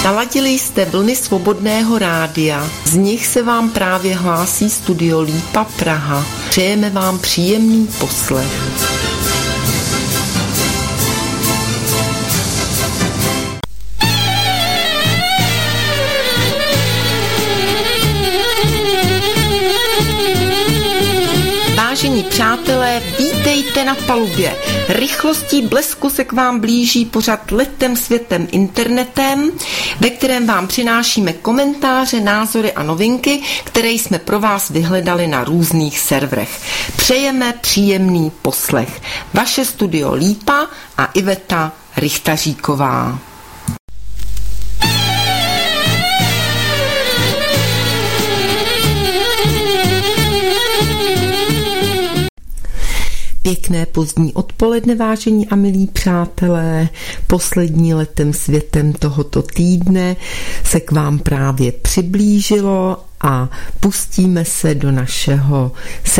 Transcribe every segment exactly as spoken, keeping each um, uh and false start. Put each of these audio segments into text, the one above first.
Naladili jste vlny Svobodného rádia, z nich se vám právě hlásí Studio Lípa Praha. Přejeme vám příjemný poslech. Vážení přátelé, vítejte na palubě. Rychlostí blesku se k vám blíží pořad Letem světem internetem, ve kterém vám přinášíme komentáře, názory a novinky, které jsme pro vás vyhledali na různých serverech. Přejeme příjemný poslech. Vaše Studio Lípa a Iveta Richtaříková. Pěkné pozdní odpoledne, vážení a milí přátelé. Poslední Letem světem tohoto týdne se k vám právě přiblížilo a pustíme se do našeho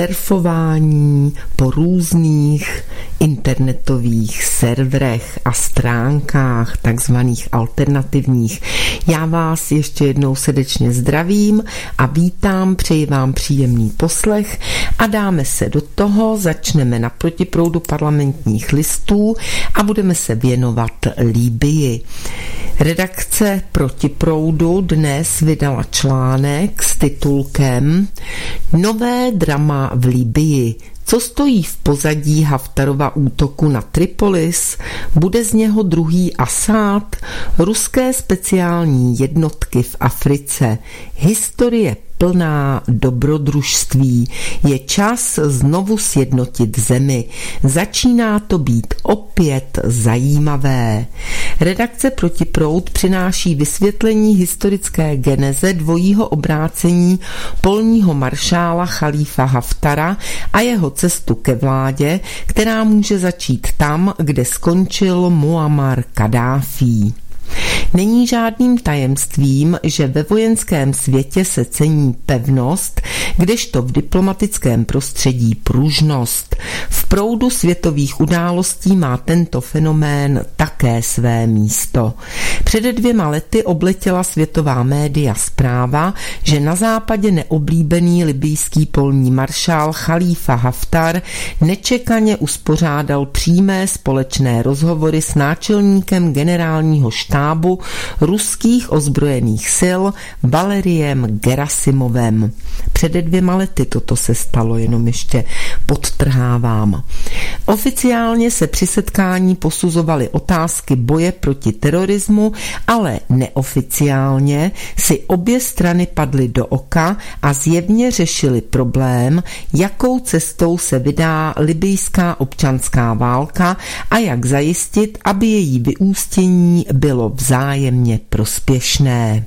surfování po různých internetových serverech a stránkách, takzvaných alternativních. Já vás ještě jednou srdečně zdravím a vítám, přeji vám příjemný poslech a dáme se do toho, začneme na protiproudu parlamentních listů a budeme se věnovat Libyi. Redakce Protiproudu dnes vydala článek s titulkem Nové drama v Libyi. Co stojí v pozadí Haftarova útoku na Tripolis? Bude z něho druhý Asád? Ruské speciální jednotky v Africe. Historie plná dobrodružství. Je čas znovu sjednotit zemi. Začíná to být opět zajímavé. Redakce Protiproud přináší vysvětlení historické geneze dvojího obrácení polního maršála Chalífa Haftara a jeho cestu ke vládě, která může začít tam, kde skončil Muammar Kaddáfí. Není žádným tajemstvím, že ve vojenském světě se cení pevnost, kdežto v diplomatickém prostředí pružnost. V proudu světových událostí má tento fenomén také své místo. Před dvěma lety obletěla světová média zpráva, že na západě neoblíbený libyjský polní maršál Chalífa Haftar nečekaně uspořádal přímé společné rozhovory s náčelníkem generálního štábu ruských ozbrojených sil Valeriem Gerasimovem. Před dvěma lety toto se stalo, jenom ještě podtrhávám. Oficiálně se při setkání posuzovaly otázky boje proti terorismu, ale neoficiálně si obě strany padly do oka a zjevně řešili problém, jakou cestou se vydá libyjská občanská válka a jak zajistit, aby její vyústění bylo vzájemně prospěšné.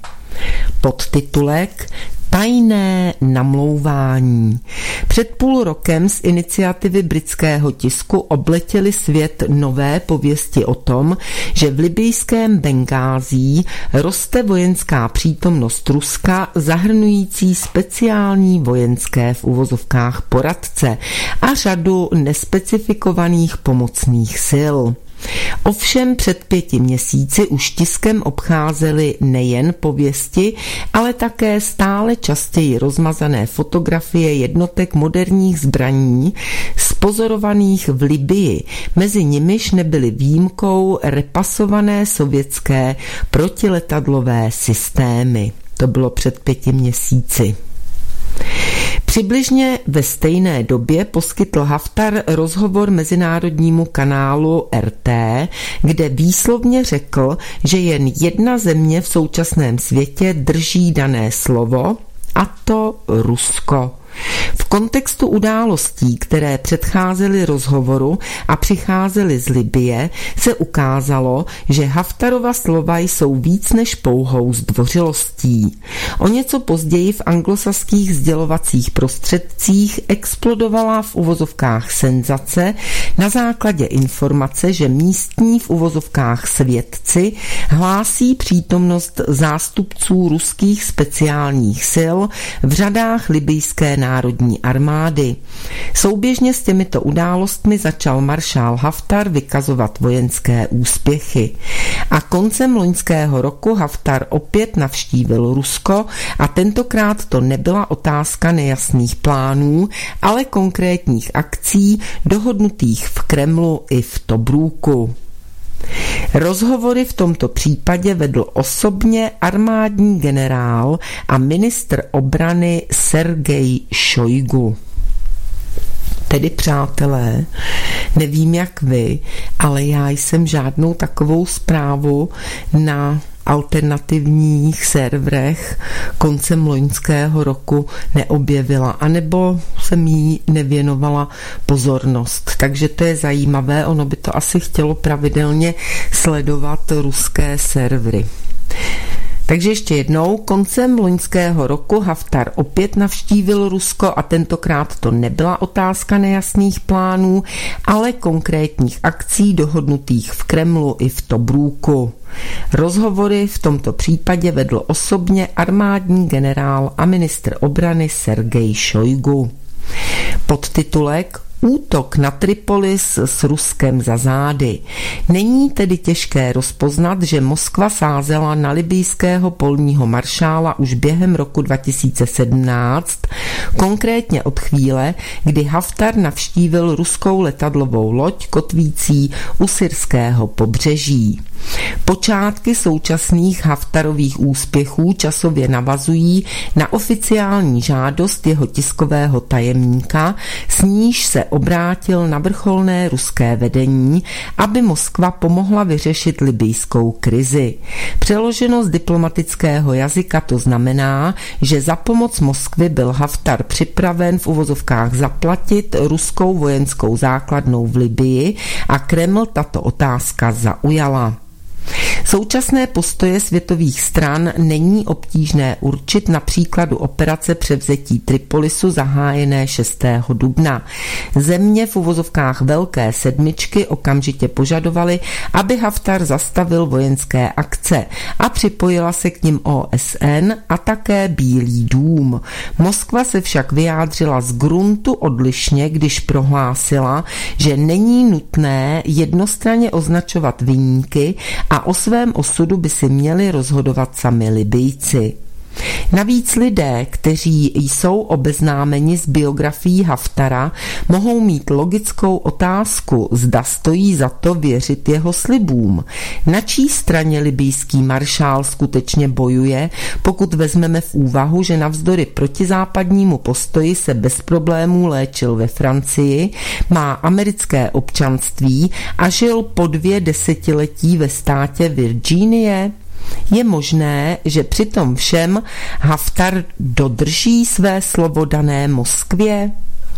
Podtitulek Tajné namlouvání. Před půl rokem z iniciativy britského tisku obletěly svět nové pověsti o tom, že v libyjském Bengází roste vojenská přítomnost Ruska zahrnující speciální vojenské v uvozovkách poradce a řadu nespecifikovaných pomocných sil. Ovšem před pěti měsíci už tiskem obcházely nejen pověsti, ale také stále častěji rozmazané fotografie jednotek moderních zbraní spozorovaných v Libyi. Mezi nimiž nebyly výjimkou repasované sovětské protiletadlové systémy. To bylo před pěti měsíci. Přibližně ve stejné době poskytl Haftar rozhovor mezinárodnímu kanálu R T, kde výslovně řekl, že jen jedna země v současném světě drží dané slovo, a to Rusko. V kontextu událostí, které předcházely rozhovoru a přicházely z Libye, se ukázalo, že Haftarova slova jsou víc než pouhou zdvořilostí. O něco později v anglosaských sdělovacích prostředcích explodovala v uvozovkách senzace na základě informace, že místní v uvozovkách svědci hlásí přítomnost zástupců ruských speciálních sil v řadách libyjské národní národní armády. Souběžně s těmito událostmi začal maršál Haftar vykazovat vojenské úspěchy. A koncem loňského roku Haftar opět navštívil Rusko a tentokrát to nebyla otázka nejasných plánů, ale konkrétních akcí dohodnutých v Kremlu i v Tobrúku. Rozhovory v tomto případě vedl osobně armádní generál a ministr obrany Sergej Šojgu. Tedy přátelé, nevím jak vy, ale já jsem žádnou takovou zprávu na alternativních serverech koncem loňského roku neobjevila, anebo jsem jí nevěnovala pozornost. Takže to je zajímavé, ono by to asi chtělo pravidelně sledovat ruské servery. Takže ještě jednou, koncem loňského roku Haftar opět navštívil Rusko a tentokrát to nebyla otázka nejasných plánů, ale konkrétních akcí dohodnutých v Kremlu i v Tobrúku. Rozhovory v tomto případě vedl osobně armádní generál a ministr obrany Sergej Šojgu. Podtitulek Útok na Tripolis s Ruskem za zády. Není tedy těžké rozpoznat, že Moskva sázela na libyjského polního maršála už během roku dva tisíce sedmnáct, konkrétně od chvíle, kdy Haftar navštívil ruskou letadlovou loď kotvící u syrského pobřeží. Počátky současných Haftarových úspěchů časově navazují na oficiální žádost jeho tiskového tajemníka, s níž se obrátil na vrcholné ruské vedení, aby Moskva pomohla vyřešit libyjskou krizi. Přeloženo z diplomatického jazyka to znamená, že za pomoc Moskvy byl Haftar připraven v uvozovkách zaplatit ruskou vojenskou základnou v Libyi a Kreml tato otázka zaujala. Současné postoje světových stran není obtížné určit na příkladu operace převzetí Tripolisu zahájené šestého dubna. Země v uvozovkách Velké sedmičky okamžitě požadovaly, aby Haftar zastavil vojenské akce a připojila se k nim O S N a také Bílý dům. Moskva se však vyjádřila z gruntu odlišně, když prohlásila, že není nutné jednostranně označovat viníky a o svém osudu by si měli rozhodovat sami Libyjci. Navíc lidé, kteří jsou obeznámeni s biografií Haftara, mohou mít logickou otázku, zda stojí za to věřit jeho slibům. Na čí straně libyjský maršál skutečně bojuje, pokud vezmeme v úvahu, že navzdory protizápadnímu postoji se bez problémů léčil ve Francii, má americké občanství a žil po dvě desetiletí ve státě Virginie? Je možné, že při tom všem Haftar dodrží své slovo dané Moskvě?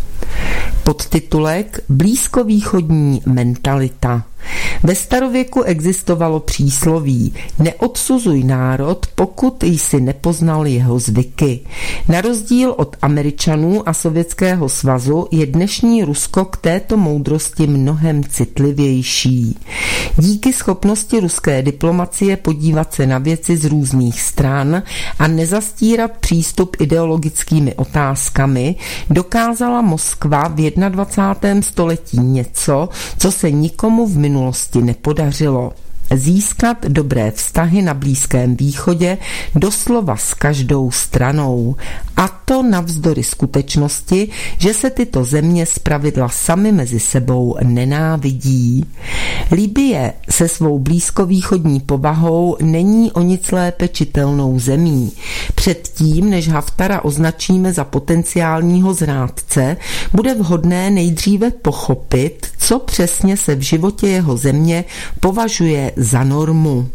Podtitulek Blízkovýchodní mentalita. Ve starověku existovalo přísloví neodsuzuj národ, pokud jsi nepoznal jeho zvyky. Na rozdíl od Američanů a Sovětského svazu je dnešní Rusko k této moudrosti mnohem citlivější. Díky schopnosti ruské diplomacie podívat se na věci z různých stran a nezastírat přístup ideologickými otázkami, dokázala Moskva v dvacátém prvním století něco, co se nikomu v minulosti nepodařilo. Získat dobré vztahy na Blízkém východě doslova s každou stranou. A to navzdory skutečnosti, že se tyto země zpravidla sami mezi sebou nenávidí. Libye se svou blízkovýchodní povahou není o nic lépe čitelnou zemí. Předtím, než Haftara označíme za potenciálního zrádce, bude vhodné nejdříve pochopit, co přesně se v životě jeho země považuje za normu.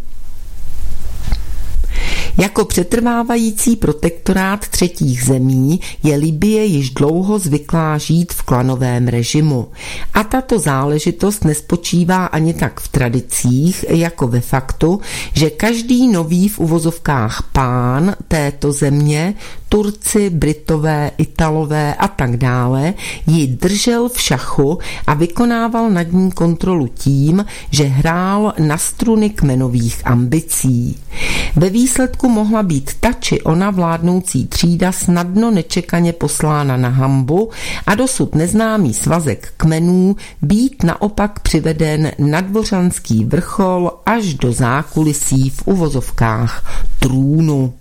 Jako přetrvávající protektorát třetích zemí je Libye již dlouho zvyklá žít v klanovém režimu. A tato záležitost nespočívá ani tak v tradicích, jako ve faktu, že každý nový v uvozovkách pán této země Turci, Britové, Italové a tak dále, ji držel v šachu a vykonával nad ní kontrolu tím, že hrál na struny kmenových ambicí. Ve výsledku mohla být ta či ona vládnoucí třída snadno nečekaně poslána na hanbu a dosud neznámý svazek kmenů být naopak přiveden na dvořanský vrchol až do zákulisí v uvozovkách trůnu.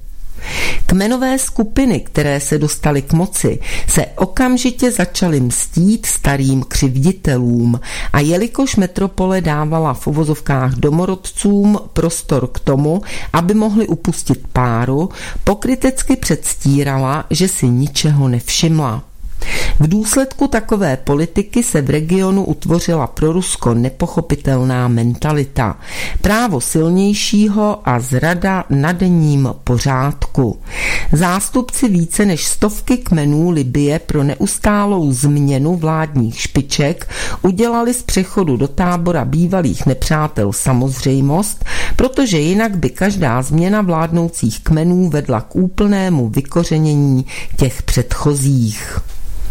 Kmenové skupiny, které se dostaly k moci, se okamžitě začaly mstít starým křivditelům a jelikož metropole dávala v uvozovkách domorodcům prostor k tomu, aby mohli upustit páru, pokrytecky předstírala, že si ničeho nevšimla. V důsledku takové politiky se v regionu utvořila pro Rusko nepochopitelná mentalita, právo silnějšího a zrada na denním pořádku. Zástupci více než stovky kmenů Libye pro neustálou změnu vládních špiček udělali z přechodu do tábora bývalých nepřátel samozřejmost, protože jinak by každá změna vládnoucích kmenů vedla k úplnému vykořenění těch předchozích.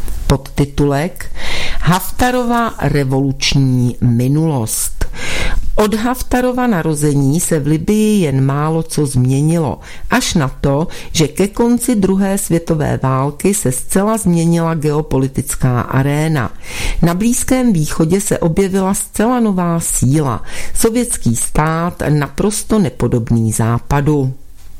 Podtitulek Haftarova revoluční minulost. Od Haftarova narození se v Libyi jen málo co změnilo, až na to, že ke konci druhé světové války se zcela změnila geopolitická aréna. Na Blízkém východě se objevila zcela nová síla, sovětský stát naprosto nepodobný západu.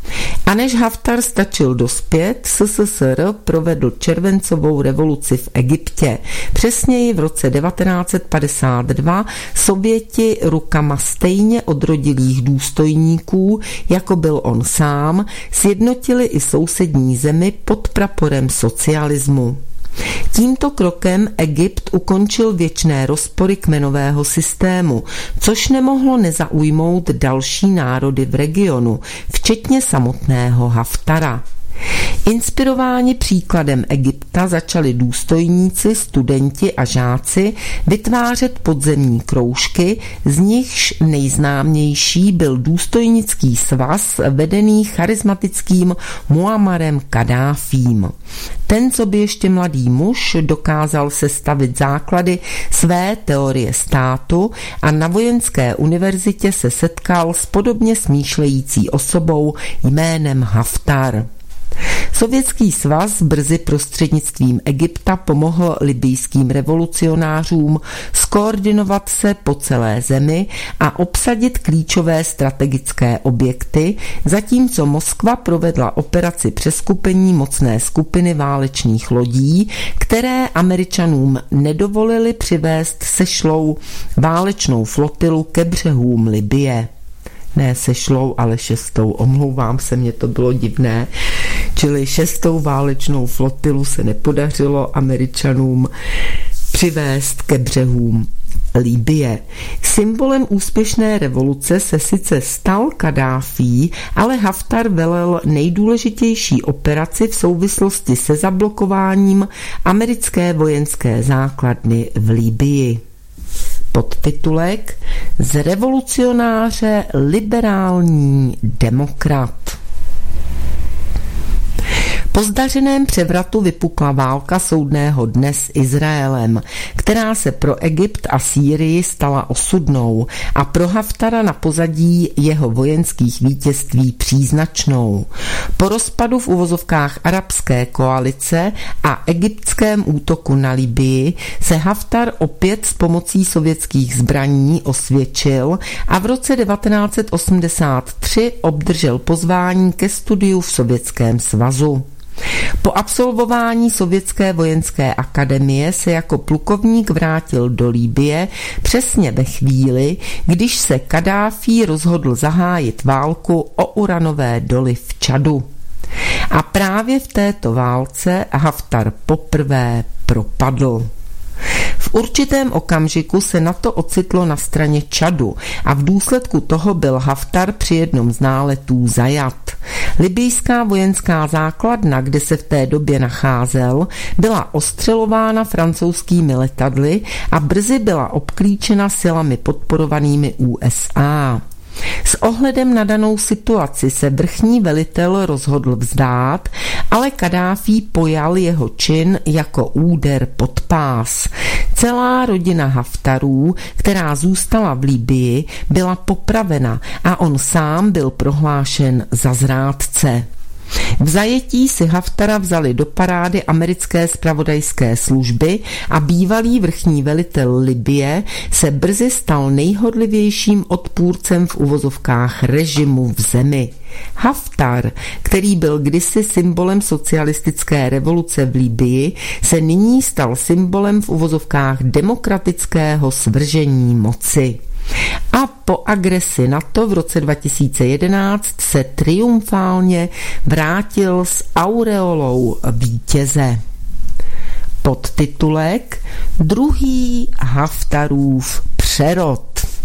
A než Haftar stačil dospět, S S S R provedl červencovou revoluci v Egyptě. Přesněji v roce devatenáct set padesát dva Sověti rukama stejně odrodilých důstojníků, jako byl on sám, sjednotili i sousední zemi pod praporem socialismu. Tímto krokem Egypt ukončil věčné rozpory kmenového systému, což nemohlo nezaujmout další národy v regionu, včetně samotného Haftara. Inspirováni příkladem Egypta začali důstojníci, studenti a žáci vytvářet podzemní kroužky, z nichž nejznámější byl důstojnický svaz vedený charismatickým Muammarem Kaddáfím. Ten, co by ještě mladý muž, dokázal sestavit základy své teorie státu a na vojenské univerzitě se setkal s podobně smýšlející osobou jménem Haftar. Sovětský svaz brzy prostřednictvím Egypta pomohl libyjským revolucionářům skoordinovat se po celé zemi a obsadit klíčové strategické objekty, zatímco Moskva provedla operaci přeskupení mocné skupiny válečných lodí, které Američanům nedovolili přivést sešlou válečnou flotilu ke břehům Libye. Ne sešlou, ale šestou, omlouvám se, mně to bylo divné. Čili šestou válečnou flotilu se nepodařilo Američanům přivést ke břehům Libye. Symbolem úspěšné revoluce se sice stal Kaddáfí, ale Haftar velel nejdůležitější operaci v souvislosti se zablokováním americké vojenské základny v Libyi. Podtitulek Z revolucionáře liberální demokrat. Po zdařeném převratu vypukla válka soudného dne s Izraelem, která se pro Egypt a Sýrii stala osudnou a pro Haftara na pozadí jeho vojenských vítězství příznačnou. Po rozpadu v uvozovkách arabské koalice a egyptském útoku na Libyi se Haftar opět s pomocí sovětských zbraní osvědčil a v roce devatenáct set osmdesát tři obdržel pozvání ke studiu v Sovětském svazu. Po absolvování Sovětské vojenské akademie se jako plukovník vrátil do Libye přesně ve chvíli, když se Kaddáfí rozhodl zahájit válku o uranové doly v Čadu. A právě v této válce Haftar poprvé propadl. V určitém okamžiku se NATO ocitlo na straně Čadu a v důsledku toho byl Haftar při jednom z náletů zajat. Libyjská vojenská základna, kde se v té době nacházel, byla ostřelována francouzskými letadly a brzy byla obklíčena silami podporovanými U S A. S ohledem na danou situaci se vrchní velitel rozhodl vzdát, ale Kaddáfí pojal jeho čin jako úder pod pás. Celá rodina Haftarů, která zůstala v Libyi, byla popravena a on sám byl prohlášen za zrádce. V zajetí si Haftara vzali do parády americké zpravodajské služby a bývalý vrchní velitel Libye se brzy stal nejhodlivějším odpůrcem v uvozovkách režimu v zemi. Haftar, který byl kdysi symbolem socialistické revoluce v Libyi, se nyní stal symbolem v uvozovkách demokratického svržení moci. A po agresi NATO v roce dva tisíce jedenáct se triumfálně vrátil s aureolou vítěze. Podtitulek Druhý Haftarův přerod.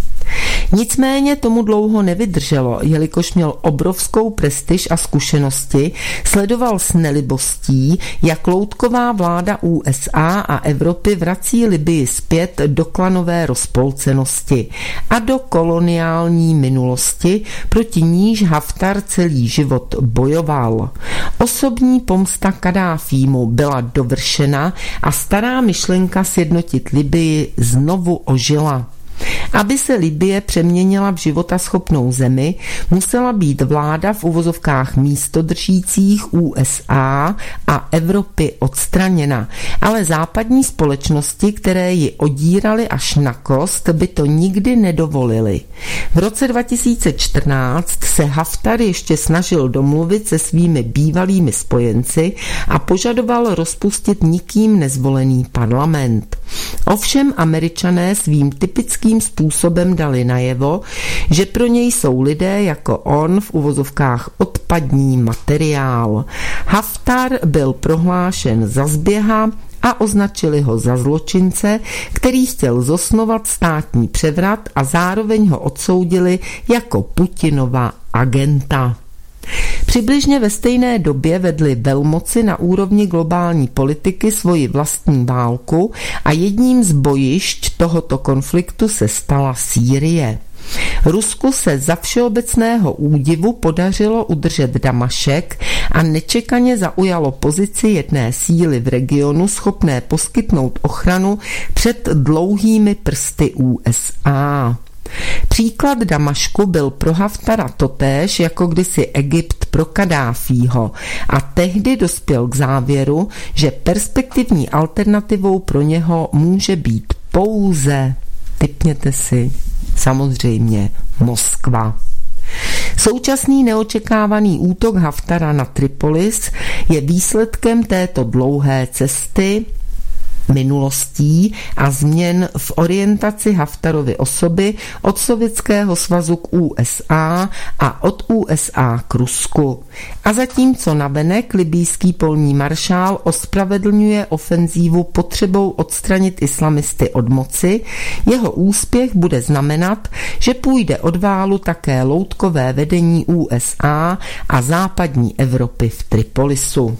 Nicméně tomu dlouho nevydrželo, jelikož měl obrovskou prestiž a zkušenosti, sledoval s nelibostí, jak loutková vláda U S A a Evropy vrací Libyi zpět do klanové rozpolcenosti a do koloniální minulosti, proti níž Haftar celý život bojoval. Osobní pomsta Kaddáfímu byla dovršena a stará myšlenka sjednotit Libyi znovu ožila. Aby se Libye přeměnila v životaschopnou zemi, musela být vláda v uvozovkách místodržících U S A a Evropy odstraněna, ale západní společnosti, které ji odíraly až na kost, by to nikdy nedovolily. V roce dva tisíce čtrnáct se Haftar ještě snažil domluvit se svými bývalými spojenci a požadoval rozpustit nikým nezvolený parlament. Ovšem Američané svým typickým způsobem dali najevo, že pro něj jsou lidé jako on v uvozovkách odpadní materiál. Haftar byl prohlášen za zběha a označili ho za zločince, který chtěl zosnovat státní převrat a zároveň ho odsoudili jako Putinova agenta. Přibližně ve stejné době vedly velmoci na úrovni globální politiky svoji vlastní válku a jedním z bojišť tohoto konfliktu se stala Sýrie. Rusku se za všeobecného údivu podařilo udržet Damašek a nečekaně zaujalo pozici jedné síly v regionu schopné poskytnout ochranu před dlouhými prsty U S A. Příklad Damašku byl pro Haftara totéž jako kdysi Egypt pro Kaddáfího a tehdy dospěl k závěru, že perspektivní alternativou pro něho může být pouze, tipněte si, samozřejmě Moskva. Současný neočekávaný útok Haftara na Tripolis je výsledkem této dlouhé cesty, minulostí a změn v orientaci Haftarovy osoby od Sovětského svazu k U S A a od U S A k Rusku. A zatímco navenek libýský polní maršál ospravedlňuje ofenzívu potřebou odstranit islamisty od moci, jeho úspěch bude znamenat, že půjde od válu také loutkové vedení U S A a západní Evropy v Tripolisu.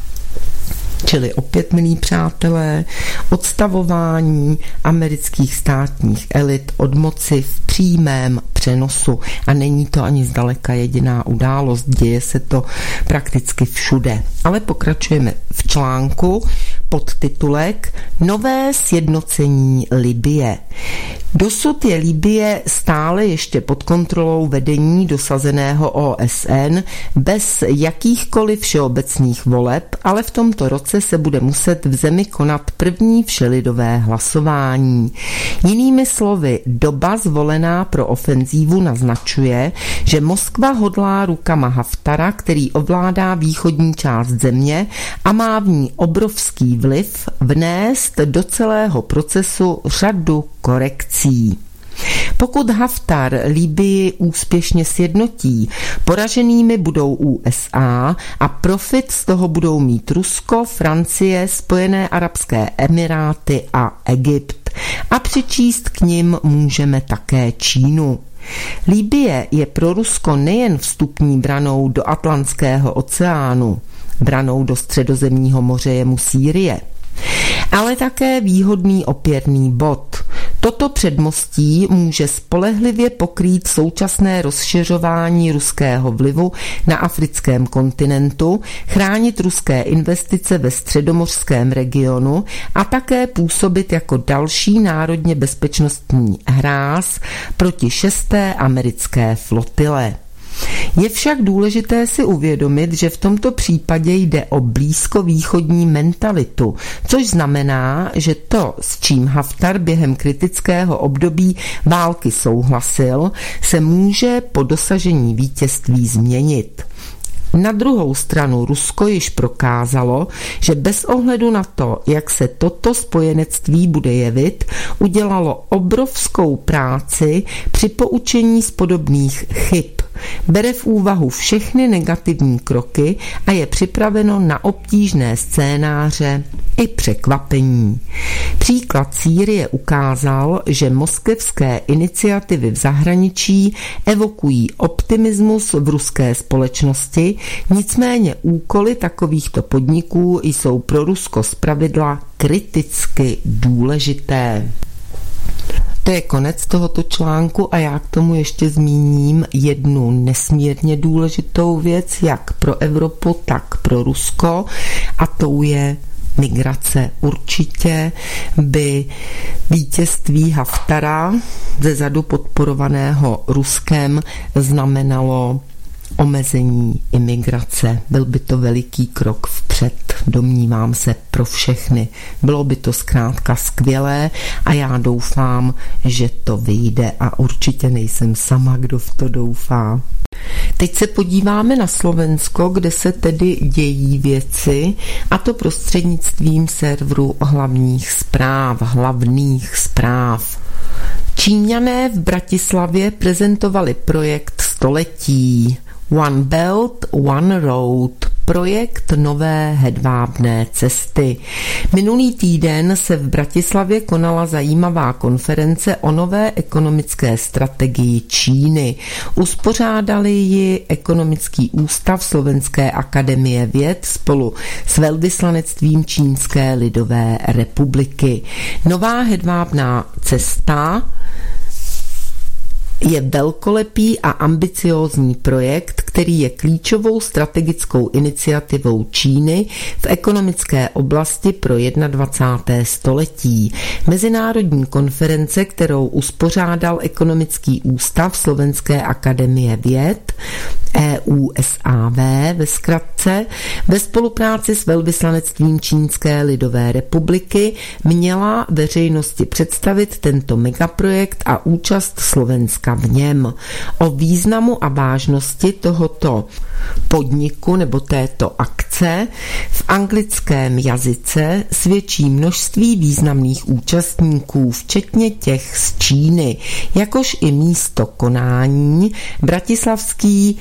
Čili opět, milí přátelé, odstavování amerických státních elit od moci v přímém přenosu. A není to ani zdaleka jediná událost, děje se to prakticky všude. Ale pokračujeme v článku pod titulek Nové sjednocení Libye. Dosud je Libye stále ještě pod kontrolou vedení dosazeného O S N bez jakýchkoliv všeobecných voleb, ale v tomto roce se bude muset v zemi konat první všelidové hlasování. Jinými slovy, doba zvolená pro ofenzívu naznačuje, že Moskva hodlá rukama Haftara, který ovládá východní část země a má v ní obrovský vliv, vnést do celého procesu řadu korekcí. Pokud Haftar Libyi úspěšně sjednotí, poraženými budou U S A a profit z toho budou mít Rusko, Francie, Spojené arabské emiráty a Egypt. A přičíst k nim můžeme také Čínu. Libye je pro Rusko nejen vstupní branou do Atlantského oceánu, branou do Středozemního moře je mu Sýrie, ale také výhodný opěrný bod. Toto předmostí může spolehlivě pokrýt současné rozšiřování ruského vlivu na africkém kontinentu, chránit ruské investice ve středomořském regionu a také působit jako další národně bezpečnostní hráz proti šesté americké flotile. Je však důležité si uvědomit, že v tomto případě jde o blízkovýchodní mentalitu, což znamená, že to, s čím Haftar během kritického období války souhlasil, se může po dosažení vítězství změnit. Na druhou stranu Rusko již prokázalo, že bez ohledu na to, jak se toto spojenectví bude jevit, udělalo obrovskou práci při poučení z podobných chyb. Bere v úvahu všechny negativní kroky a je připraveno na obtížné scénáře i překvapení. Příklad Sýrie ukázal, že moskevské iniciativy v zahraničí evokují optimismus v ruské společnosti, nicméně úkoly takovýchto podniků jsou pro Rusko zpravidla kriticky důležité. To je konec tohoto článku a já k tomu ještě zmíním jednu nesmírně důležitou věc, jak pro Evropu, tak pro Rusko, a tou je migrace. Určitě by vítězství Haftara, zezadu podporovaného Ruskem, znamenalo omezení imigrace. Byl by to veliký krok vpřed, domnívám se, pro všechny. Bylo by to zkrátka skvělé a já doufám, že to vyjde a určitě nejsem sama, kdo v to doufá. Teď se podíváme na Slovensko, kde se tedy dějí věci, a to prostřednictvím serveru hlavních zpráv, hlavných zpráv. Číňané v Bratislavě prezentovali projekt století One Belt, One Road, projekt nové hedvábné cesty. Minulý týden se v Bratislavě konala zajímavá konference o nové ekonomické strategii Číny. Uspořádali ji Ekonomický ústav Slovenské akademie věd spolu s velvyslanectvím Čínské lidové republiky. Nová hedvábná cesta je velkolepý a ambiciózní projekt, který je klíčovou strategickou iniciativou Číny v ekonomické oblasti pro dvacáté první století. Mezinárodní konference, kterou uspořádal Ekonomický ústav Slovenské akademie věd, E U S A V ve zkratce, ve spolupráci s velvyslanectvím Čínské lidové republiky, měla veřejnosti představit tento megaprojekt a účast Slovenska v něm. O významu a vážnosti tohoto podniku nebo této akce v anglickém jazyce svědčí množství významných účastníků, včetně těch z Číny, jakož i místo konání bratislavský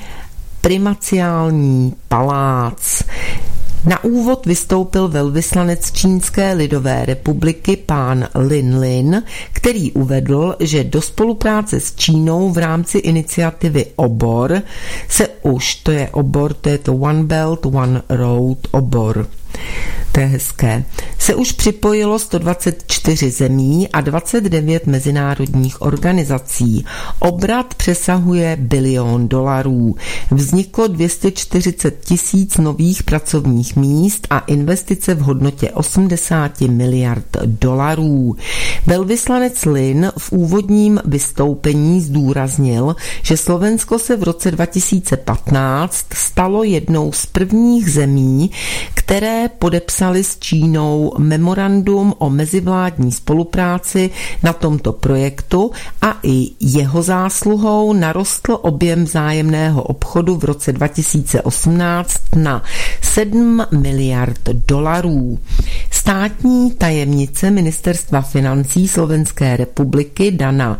primaciální palác. Na úvod vystoupil velvyslanec Čínské lidové republiky pán Lin Lin, který uvedl, že do spolupráce s Čínou v rámci iniciativy Obor se už, to je obor, to je to One Belt, One Road, Obor. To je hezké. Se už připojilo sto dvacet čtyři zemí a dvacet devět mezinárodních organizací. Obrat přesahuje bilion dolarů. Vzniklo dvě stě čtyřicet tisíc nových pracovních míst a investice v hodnotě osmdesát miliard dolarů. Velvyslanec Lin v úvodním vystoupení zdůraznil, že Slovensko se v roce dva tisíce patnáct stalo jednou z prvních zemí, které podepsali s Čínou memorandum o mezivládní spolupráci na tomto projektu a i jeho zásluhou narostl objem vzájemného obchodu v roce dva tisíce osmnáct na sedm miliard dolarů. Státní tajemnice Ministerstva financí Slovenské republiky Dana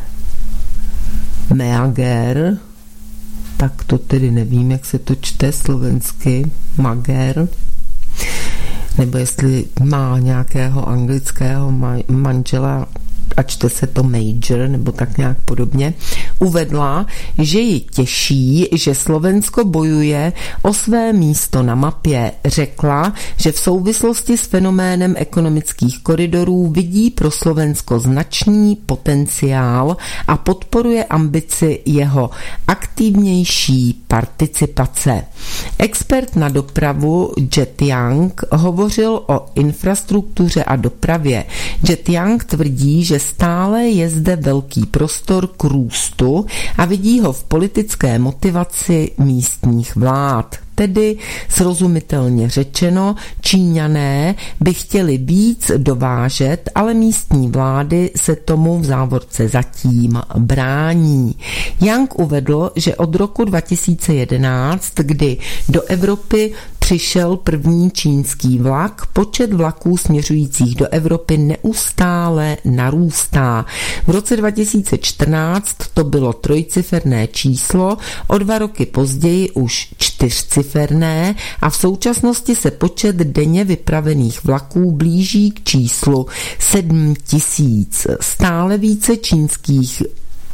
Meager, tak to tedy nevím, jak se to čte slovensky, Mager, nebo jestli má nějakého anglického manžela, a čte se to Major, nebo tak nějak podobně, uvedla, že ji těší, že Slovensko bojuje o své místo na mapě. Řekla, že v souvislosti s fenoménem ekonomických koridorů vidí pro Slovensko značný potenciál a podporuje ambici jeho aktivnější participace. Expert na dopravu Jet Young hovořil o infrastruktuře a dopravě. Jet Young tvrdí, že stále je zde velký prostor k růstu a vidí ho v politické motivaci místních vlád. Tedy srozumitelně řečeno, Číňané by chtěli víc dovážet, ale místní vlády se tomu v závorce zatím brání. Young uvedl, že od roku dva tisíce jedenáct, kdy do Evropy přišel první čínský vlak, počet vlaků směřujících do Evropy neustále narůstá. V roce dva tisíce čtrnáct to bylo trojciferné číslo, o dva roky později už čtyřciferné a v současnosti se počet denně vypravených vlaků blíží k číslu sedm tisíc. Stále více čínských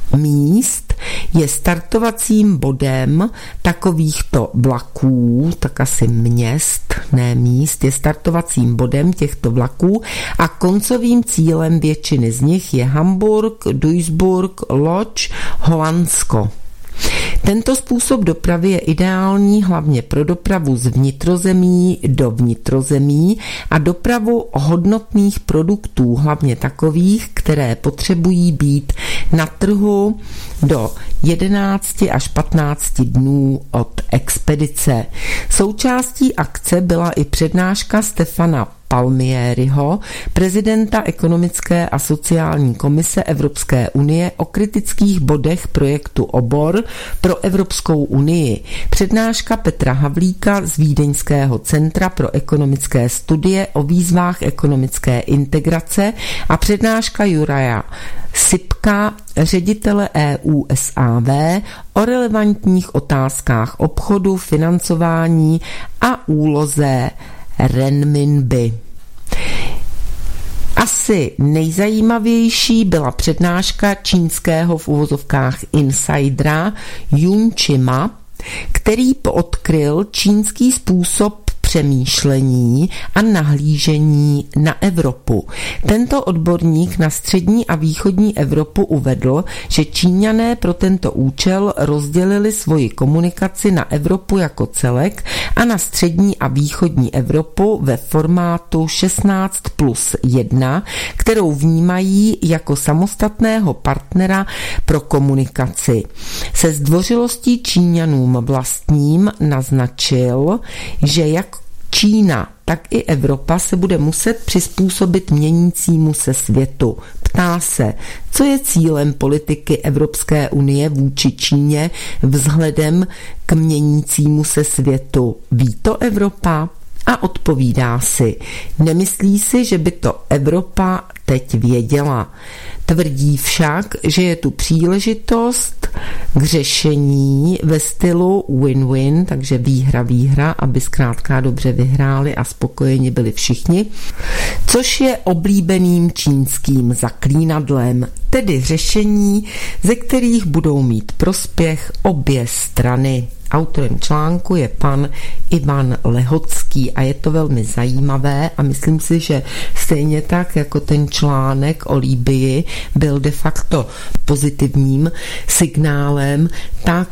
míst je startovacím bodem takovýchto vlaků, tak asi měst, ne míst, je startovacím bodem těchto vlaků a koncovým cílem většiny z nich je Hamburg, Duisburg, Lodž, Holandsko. Tento způsob dopravy je ideální hlavně pro dopravu z vnitrozemí do vnitrozemí a dopravu hodnotných produktů, hlavně takových, které potřebují být na trhu do jedenácti až patnácti dnů od expedice. Součástí akce byla i přednáška Stefana Palmieriho, prezidenta Ekonomické a sociální komise Evropské unie o kritických bodech projektu Obor pro Evropskou unii. Přednáška Petra Havlíka z Vídeňského centra pro ekonomické studie o výzvách ekonomické integrace a přednáška Juraja Sipka, ředitele E U S A V, o relevantních otázkách obchodu, financování a úloze renminbi. Asi nejzajímavější byla přednáška čínského v uvozovkách insidera Jun Chima, který odkryl čínský způsob přemýšlení a nahlížení na Evropu. Tento odborník na střední a východní Evropu uvedl, že Číňané pro tento účel rozdělili svoji komunikaci na Evropu jako celek a na střední a východní Evropu ve formátu šestnáct plus jedna, kterou vnímají jako samostatného partnera pro komunikaci. Se zdvořilostí Číňanům vlastním naznačil, že jak Čína, tak i Evropa se bude muset přizpůsobit měnícímu se světu. Ptá se, co je cílem politiky Evropské unie vůči Číně vzhledem k měnícímu se světu. Ví to Evropa? A odpovídá si, nemyslí si, že by to Evropa teď věděla. Tvrdí však, že je tu příležitost k řešení ve stylu win-win, takže výhra-výhra, aby zkrátka dobře vyhráli a spokojeni byli všichni, což je oblíbeným čínským zaklínadlem, tedy řešení, ze kterých budou mít prospěch obě strany. Autorem článku je pan Ivan Lehocký a je to velmi zajímavé a myslím si, že stejně tak jako ten článek o Libyi byl de facto pozitivním signálem, tak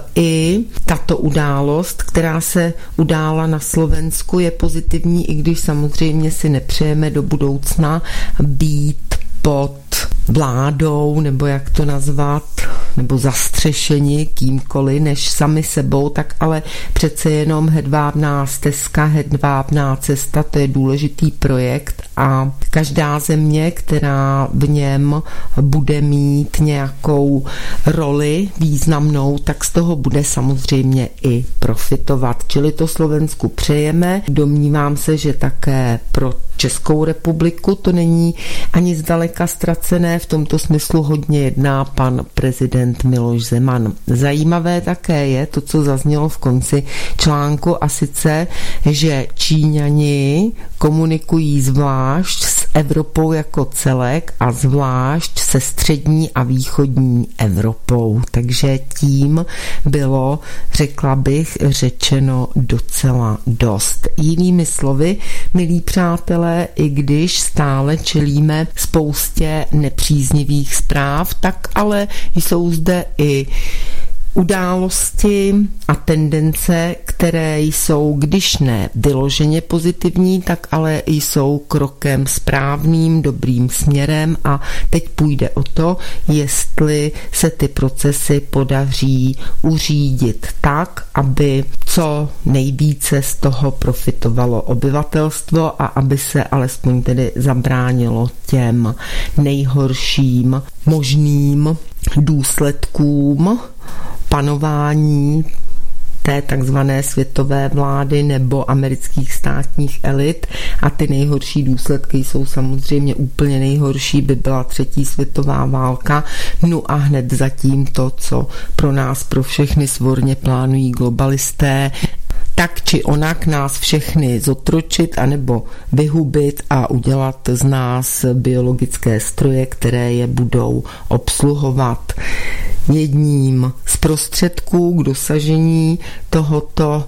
i tato událost, která se udála na Slovensku, je pozitivní, i když samozřejmě si nepřejeme do budoucna být pod vládou, nebo jak to nazvat, nebo zastřešeni kýmkoliv, než sami sebou, tak ale přece jenom hedvábná stezka, hedvábná cesta, to je důležitý projekt a každá země, která v něm bude mít nějakou roli významnou, tak z toho bude samozřejmě i profitovat. Čili to Slovensku přejeme. Domnívám se, že také pro Českou republiku to není ani zdaleka ztracené, v tomto smyslu hodně jedná pan prezident Miloš Zeman. Zajímavé také je to, co zaznělo v konci článku, a sice, že Číňani komunikují zvlášť s Evropou jako celek a zvlášť se střední a východní Evropou. Takže tím bylo, řekla bych, řečeno docela dost. Jinými slovy, milí přátelé, i když stále čelíme spoustě nepříznivých zpráv, tak ale jsou zde i události a tendence, které jsou, když ne vyloženě pozitivní, tak ale jsou krokem správným, dobrým směrem a teď půjde o to, jestli se ty procesy podaří uřídit tak, aby co nejvíce z toho profitovalo obyvatelstvo a aby se alespoň tedy zabránilo těm nejhorším možným důsledkům panování té takzvané světové vlády nebo amerických státních elit a ty nejhorší důsledky jsou samozřejmě úplně nejhorší, by byla třetí světová válka, no a hned zatím to, co pro nás, pro všechny svorně plánují globalisté, tak či onak nás všechny zotročit anebo vyhubit a udělat z nás biologické stroje, které je budou obsluhovat. Jedním z prostředků k dosažení tohoto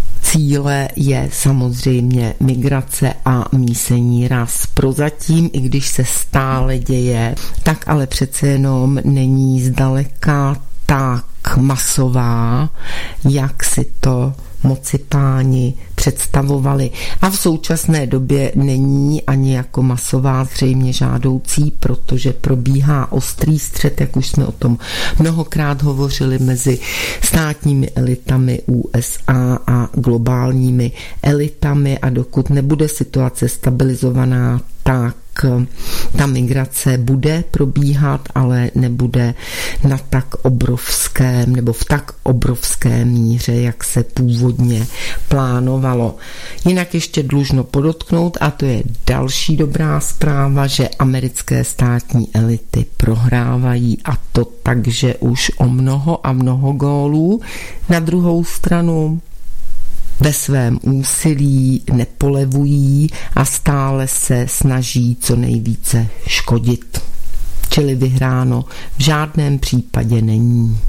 cíle je samozřejmě migrace a mísení ras. Prozatím, i když se stále děje, tak ale přece jenom není zdaleka tak masová, jak si to mocipáni představovali. A v současné době není ani jako masová zřejmě žádoucí, protože probíhá ostrý střet, jak už jsme o tom mnohokrát hovořili, mezi státními elitami U S A a globálními elitami a dokud nebude situace stabilizovaná, tak ta migrace bude probíhat, ale nebude na tak obrovském nebo v tak obrovské míře, jak se původně plánovalo. Jinak ještě dlužno podotknout, a to je další dobrá zpráva, že americké státní elity prohrávají, a to tak, že už o mnoho a mnoho gólů. Na druhou stranu ve svém úsilí nepolevují a stále se snaží co nejvíce škodit. Čili vyhráno v žádném případě není.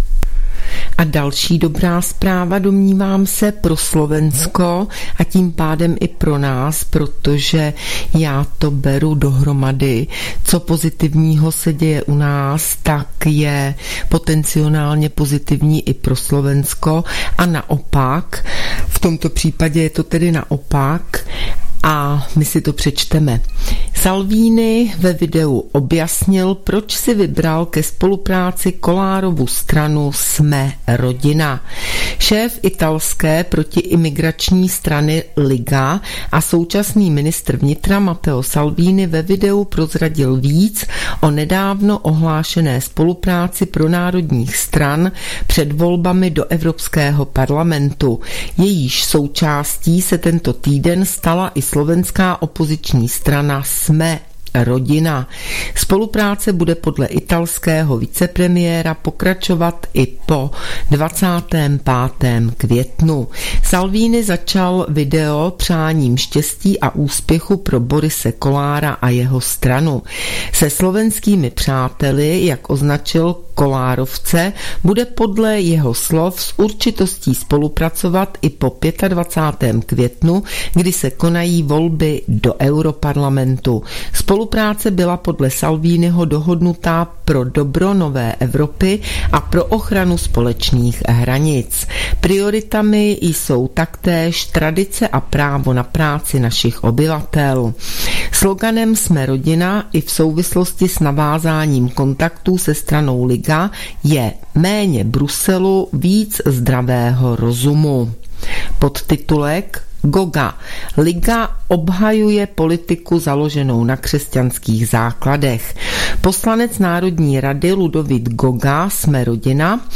A další dobrá zpráva, domnívám se, pro Slovensko a tím pádem i pro nás, protože já to beru dohromady. Co pozitivního se děje u nás, tak je potenciálně pozitivní i pro Slovensko a naopak. V tomto případě je to tedy naopak. A my si to přečteme. Salvini ve videu objasnil, proč si vybral ke spolupráci Kolárovu stranu Jsme rodina. Šéf italské protiimigrační strany Liga a současný ministr vnitra Matteo Salvini ve videu prozradil víc o nedávno ohlášené spolupráci pronárodních stran před volbami do Evropského parlamentu. Jejíž součástí se tento týden stala i slovenská opoziční strana Jsme rodina. Spolupráce bude podle italského vicepremiéra pokračovat i po dvacátého pátého květnu. Salvini začal video přáním štěstí a úspěchu pro Borise Kolára a jeho stranu. Se slovenskými přáteli, jak označil Kolárovce, bude podle jeho slov s určitostí spolupracovat i po dvacátého pátého květnu, kdy se konají volby do Europarlamentu. Spolupráce byla podle Salviniho dohodnutá pro dobro nové Evropy a pro ochranu společných hranic. Prioritami jsou taktéž tradice a právo na práci našich obyvatel. Sloganem Jsme rodina i v souvislosti s navázáním kontaktů se stranou Liga je méně Bruselu, víc zdravého rozumu. Podtitulek Goga. Liga obhajuje politiku založenou na křesťanských základech. Poslanec Národní rady Ludovít Goga, Jsme rodina,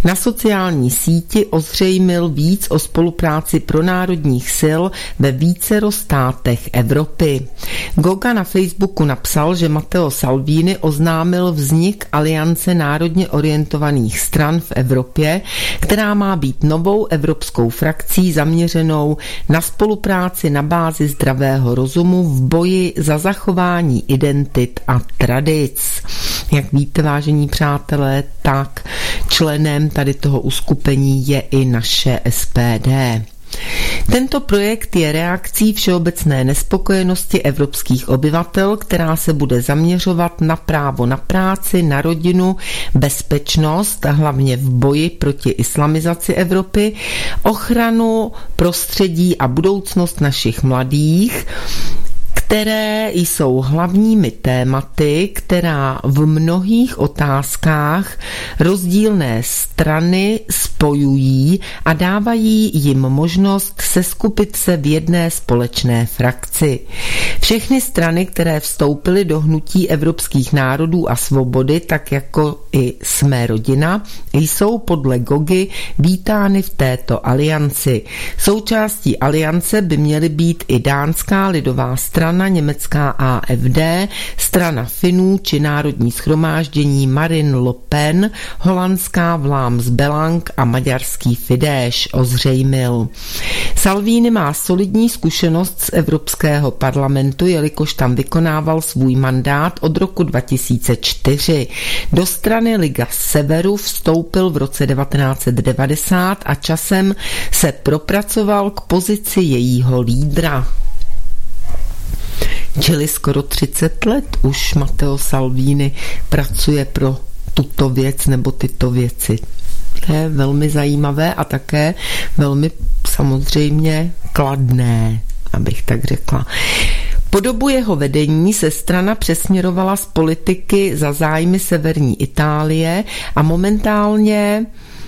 Na sociální síti ozřejmil víc o spolupráci pronárodních sil ve vícero státech Evropy. Goga na Facebooku napsal, že Matteo Salvini oznámil vznik Aliance národně orientovaných stran v Evropě, která má být novou evropskou frakcí zaměřenou na spolupráci na bázi zdravého rozumu v boji za zachování identit a tradic. Jak víte, vážení přátelé, tak členem tady toho uskupení je i naše S P D. Tento projekt je reakcí všeobecné nespokojenosti evropských obyvatel, která se bude zaměřovat na právo na práci, na rodinu, bezpečnost, hlavně v boji proti islamizaci Evropy, ochranu prostředí a budoucnost našich mladých, které jsou hlavními tématy, která v mnohých otázkách rozdílné strany spojují a dávají jim možnost seskupit se v jedné společné frakci. Všechny strany, které vstoupily do hnutí evropských národů a svobody, tak jako i Jsme rodina, jsou podle Gogy vítány v této alianci. Součástí aliance by měly být i Dánská lidová strana, německá A F D, strana Finů či Národní shromáždění Marine Le Pen, holandská Vlaams Belang a maďarský Fidesz, ozřejmil. Salvini má solidní zkušenost z Evropského parlamentu, jelikož tam vykonával svůj mandát od roku dva tisíce čtyři. Do strany Liga Severu vstoupil v roce devatenáct set devadesát a časem se propracoval k pozici jejího lídra. Čili skoro třicet let už Matteo Salvini pracuje pro tuto věc nebo tyto věci. To je velmi zajímavé a také velmi samozřejmě kladné, abych tak řekla. Po dobu jeho vedení se strana přesměrovala z politiky za zájmy severní Itálie a momentálně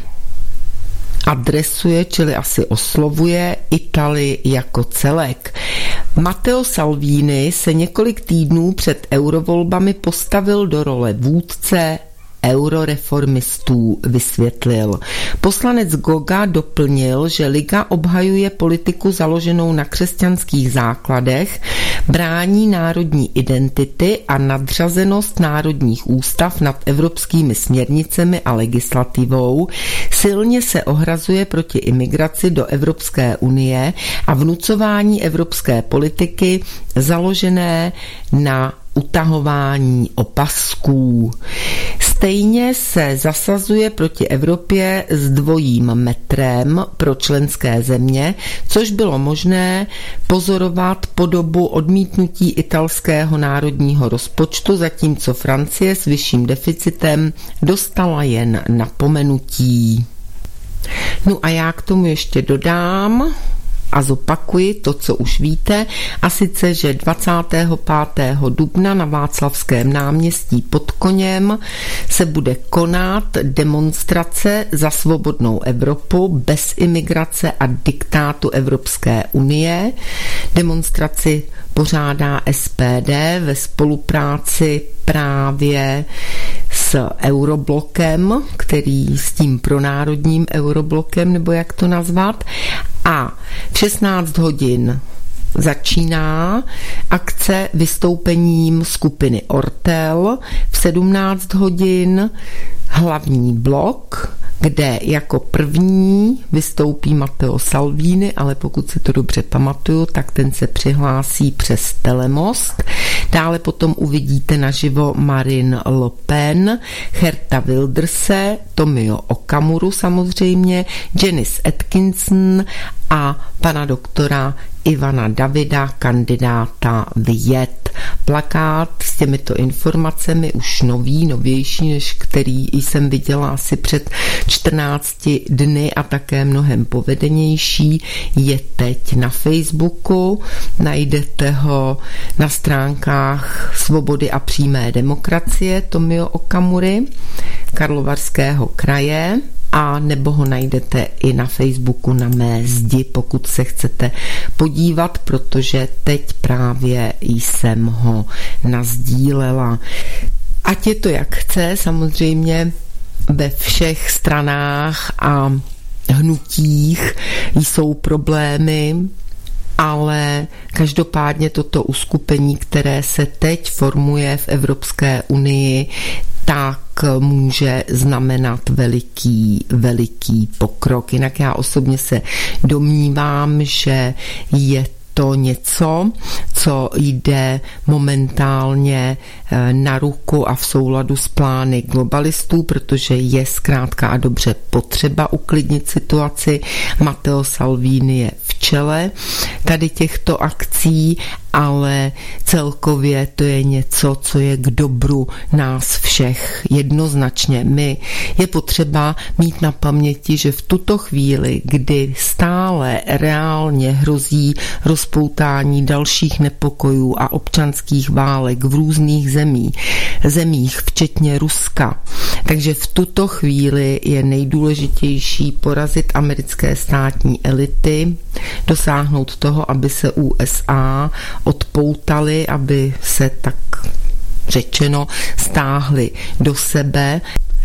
adresuje, čili asi oslovuje Itálii jako celek. Matteo Salvini se několik týdnů před eurovolbami postavil do role vůdce euroreformistů, vysvětlil. Poslanec Goga doplnil, že Liga obhajuje politiku založenou na křesťanských základech, brání národní identity a nadřazenost národních ústav nad evropskými směrnicemi a legislativou, silně se ohrazuje proti imigraci do Evropské unie a vnucování evropské politiky založené na utahování opasků. Stejně se zasazuje proti Evropě s dvojím metrem pro členské země, což bylo možné pozorovat po dobu odmítnutí italského národního rozpočtu, zatímco Francie s vyšším deficitem dostala jen napomenutí. No a já k tomu ještě dodám a zopakuji to, co už víte, a sice, že dvacátého pátého dubna na Václavském náměstí pod Koněm se bude konat demonstrace za svobodnou Evropu bez imigrace a diktátu Evropské unie. Demonstraci pořádá S P D ve spolupráci právě s Euroblokem, který s tím pronárodním Euroblokem, nebo jak to nazvat. A v šestnáct hodin začíná akce vystoupením skupiny Ortel, v sedmnáct hodin hlavní blok, kde jako první vystoupí Matteo Salvini, ale pokud si to dobře pamatuju, tak ten se přihlásí přes telemost. Dále potom uvidíte naživo Marine Le Pen, Geerta Wilderse, Tomio Okamuru samozřejmě, Janice Atkinson a pana doktora Ivana Davida, kandidáta Věd. Plakát s těmito informacemi už nový, novější, než který jsem viděla asi před čtrnácti dny a také mnohem povedenější, je teď na Facebooku. Najdete ho na stránkách Svobody a přímé demokracie Tomio Okamury, Karlovarského kraje, a nebo ho najdete i na Facebooku na mé zdi, pokud se chcete podívat, protože teď právě jsem ho nazdílela. Ať je to jak chce, samozřejmě ve všech stranách a hnutích jsou problémy, ale každopádně toto uskupení, které se teď formuje v Evropské unii, tak může znamenat veliký, veliký pokrok. Jinak já osobně se domnívám, že je to něco, co jde momentálně na ruku a v souladu s plány globalistů, protože je zkrátka a dobře potřeba uklidnit situaci. Matteo Salvini je v čele tady těchto akcí, ale celkově to je něco, co je k dobru nás všech. Jednoznačně my je potřeba mít na paměti, že v tuto chvíli, kdy stále reálně hrozí rozpoutání dalších nepokojů a občanských válek v různých zemí, zemích, včetně Ruska, takže v tuto chvíli je nejdůležitější porazit americké státní elity, dosáhnout toho, aby se U S A odpoutali, aby se tak řečeno stáhli do sebe,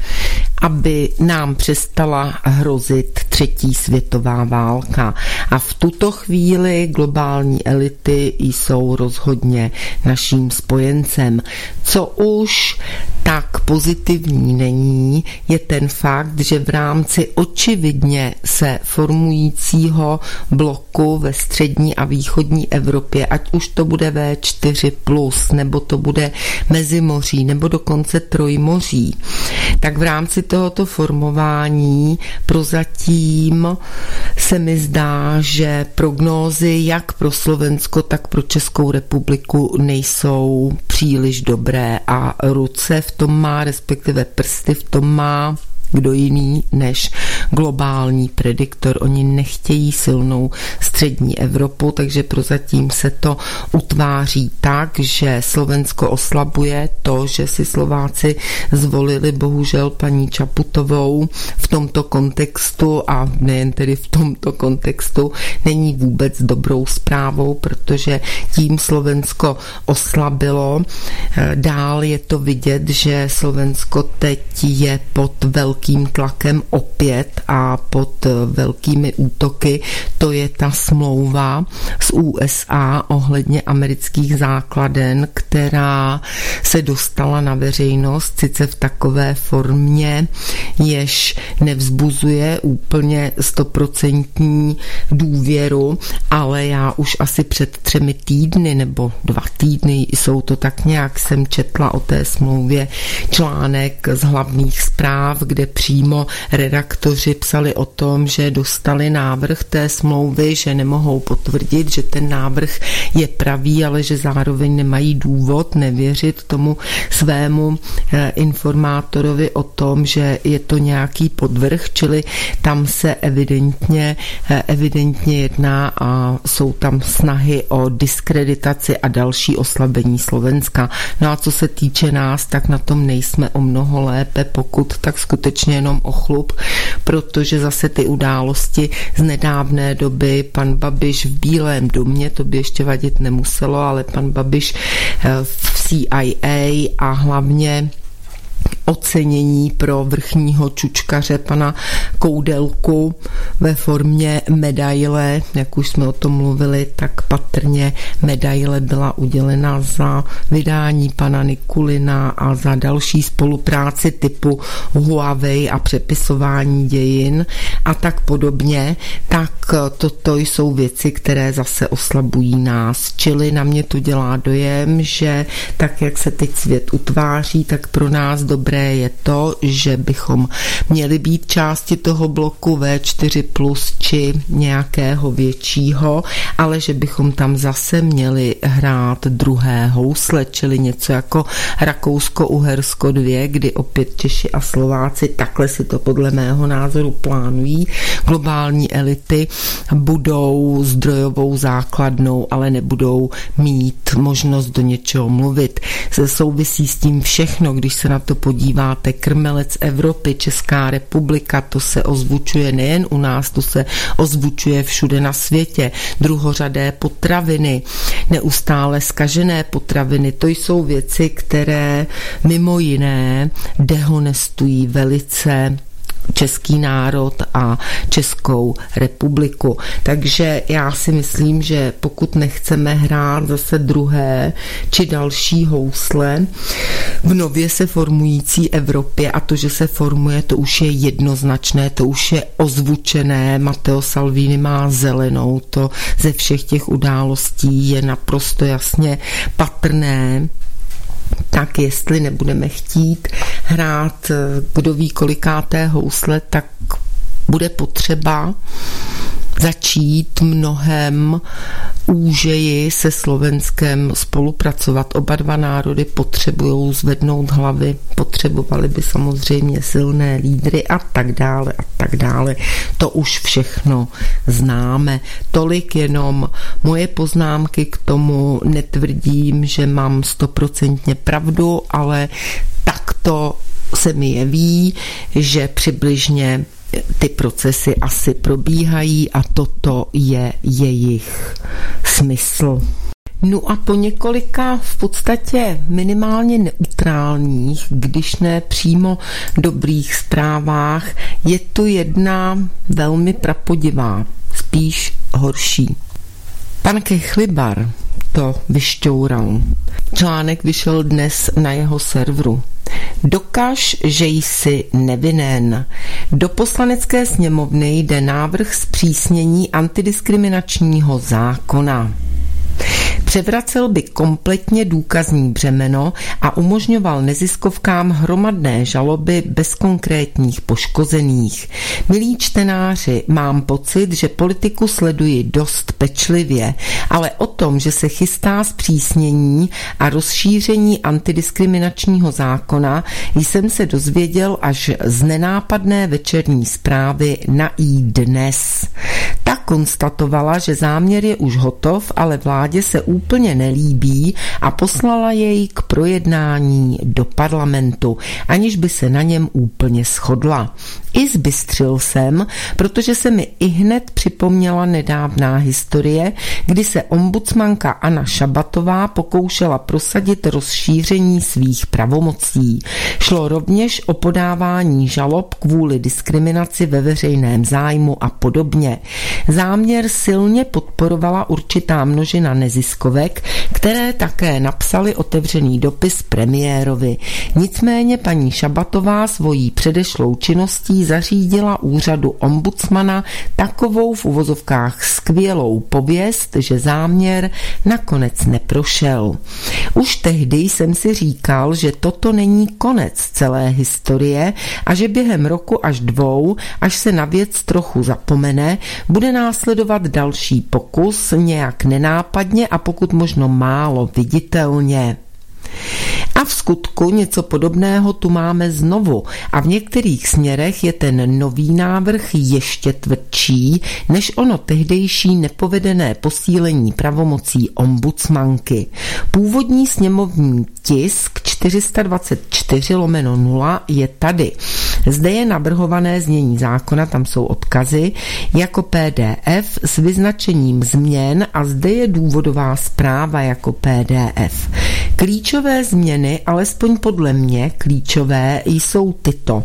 aby nám přestala hrozit třetí světová válka. A v tuto chvíli globální elity jsou rozhodně naším spojencem. Co už tak pozitivní není, je ten fakt, že v rámci očividně se formujícího bloku ve střední a východní Evropě, ať už to bude V čtyři plus, nebo to bude Mezimoří, nebo dokonce Trojmoří, tak v rámci tohoto formování prozatím se mi zdá, že prognózy jak pro Slovensko, tak pro Českou republiku nejsou příliš dobré a ruce v tom má, respektive prsty v tom má kdo jiný než globální prediktor. Oni nechtějí silnou střední Evropu, takže prozatím se to utváří tak, že Slovensko oslabuje to, že si Slováci zvolili bohužel paní Čaputovou v tomto kontextu a nejen tedy v tomto kontextu není vůbec dobrou zprávou, protože tím Slovensko oslabilo. Dál je to vidět, že Slovensko teď je pod velkým tlakem opět a pod velkými útoky. To je ta smlouva s U S A ohledně amerických základen, která se dostala na veřejnost, sice v takové formě, jež nevzbuzuje úplně stoprocentní důvěru, ale já už asi před třemi týdny nebo dva týdny, jsou to tak nějak, jsem četla o té smlouvě článek z hlavních zpráv, kde přímo redaktoři psali o tom, že dostali návrh té smlouvy, že nemohou potvrdit, že ten návrh je pravý, ale že zároveň nemají důvod nevěřit tomu svému informátorovi o tom, že je to nějaký podvrh, čili tam se evidentně, evidentně jedná a jsou tam snahy o diskreditaci a další oslabení Slovenska. No a co se týče nás, tak na tom nejsme o mnoho lépe, pokud tak skutečně jenom o chlup, protože zase ty události z nedávné doby, pan Babiš v Bílém domě, to by ještě vadit nemuselo, ale pan Babiš v C I A a hlavně ocenění pro vrchního čučkaře pana Koudelku ve formě medaile, jak už jsme o tom mluvili, tak patrně medaile byla udělena za vydání pana Nikulina a za další spolupráci typu Huawei a přepisování dějin a tak podobně, tak toto jsou věci, které zase oslabují nás, čili na mě to dělá dojem, že tak, jak se teď svět utváří, tak pro nás dobré je to, že bychom měli být části toho bloku V čtyři plus či nějakého většího, ale že bychom tam zase měli hrát druhé housle, čili něco jako Rakousko-Uhersko dva, kdy opět Češi a Slováci, takhle si to podle mého názoru plánují. Globální elity budou zdrojovou základnou, ale nebudou mít možnost do něčeho mluvit. Souvisí s tím všechno, když se na to podíváme, podíváte, krmelec Evropy, Česká republika, to se ozvučuje nejen u nás, to se ozvučuje všude na světě. Druhořadé potraviny, neustále zkažené potraviny, to jsou věci, které mimo jiné dehonestují velice český národ a Českou republiku. Takže já si myslím, že pokud nechceme hrát zase druhé či další housle v nově se formující Evropě, a to, že se formuje, to už je jednoznačné, to už je ozvučené, Matteo Salvini má zelenou, to ze všech těch událostí je naprosto jasně patrné. Tak jestli nebudeme chtít hrát kdo ví kolikáté housle, tak bude potřeba začít mnohem úžeji se Slovenskem spolupracovat. Oba dva národy potřebují zvednout hlavy, potřebovali by samozřejmě silné lídry a tak dále a tak dále. To už všechno známe. Tolik jenom moje poznámky k tomu. Netvrdím, že mám stoprocentně pravdu, ale takto se mi jeví, že přibližně ty procesy asi probíhají a toto je jejich smysl. No a po několika v podstatě minimálně neutrálních, když ne přímo dobrých zprávách, je tu jedna velmi prapodivá, spíš horší. Pan Kechlibar to vyšťoural. Článek vyšel dnes na jeho serveru. Dokaž, že jsi nevinen. Do Poslanecké sněmovny jde návrh zpřísnění antidiskriminačního zákona. Převracel by kompletně důkazní břemeno a umožňoval neziskovkám hromadné žaloby bez konkrétních poškozených. Milí čtenáři, mám pocit, že politiku sleduji dost pečlivě, ale o tom, že se chystá zpřísnění a rozšíření antidiskriminačního zákona, jsem se dozvěděl až z nenápadné večerní zprávy na iDnes. Ta konstatovala, že záměr je už hotov, ale vládě se úplně nelíbí a poslala jej k projednání do parlamentu, aniž by se na něm úplně shodla. I zbystřil jsem, protože se mi ihned připomněla nedávná historie, kdy se ombudsmanka Anna Šabatová pokoušela prosadit rozšíření svých pravomocí. Šlo rovněž o podávání žalob kvůli diskriminaci ve veřejném zájmu a podobně. Záměr silně podporovala určitá množina neziskovek, které také napsali otevřený dopis premiérovi. Nicméně paní Šabatová svojí předešlou činností zařídila úřadu ombudsmana takovou v uvozovkách skvělou pověst, že záměr nakonec neprošel. Už tehdy jsem si říkal, že toto není konec celé historie a že během roku až dvou, až se na věc trochu zapomene, bude následovat další pokus nějak nenápadně a pokud možno málo viditelně. A v skutku něco podobného tu máme znovu a v některých směrech je ten nový návrh ještě tvrdší než ono tehdejší nepovedené posílení pravomocí ombudsmanky. Původní sněmovní tisk čtyři sta dvacet čtyři lomeno nula je tady. Zde je navrhované znění zákona, tam jsou odkazy, jako P D F s vyznačením změn a zde je důvodová zpráva jako P D F. Klíčové změny, alespoň podle mě klíčové, jsou tyto.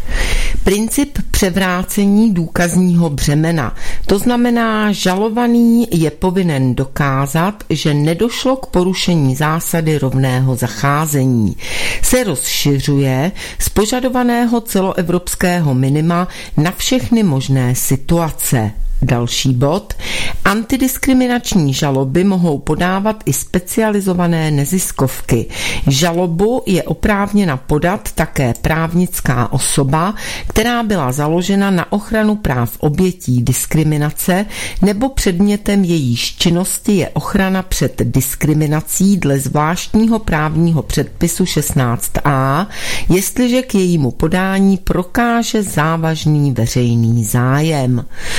Princip převrácení důkazního břemena. To znamená, žalovaný je povinen dokázat, že nedošlo k porušení zásady rovného zacházení. Se rozšiřuje z požadovaného celoevropského minima na všechny možné situace. Další bod. Antidiskriminační žaloby mohou podávat i specializované neziskovky. Žalobu je oprávněna podat také právnická osoba, která byla založena na ochranu práv obětí diskriminace nebo předmětem jejíž činnosti je ochrana před diskriminací dle zvláštního právního předpisu šestnáct a, jestliže k jejímu podání prokáže závažný veřejný zájem. No a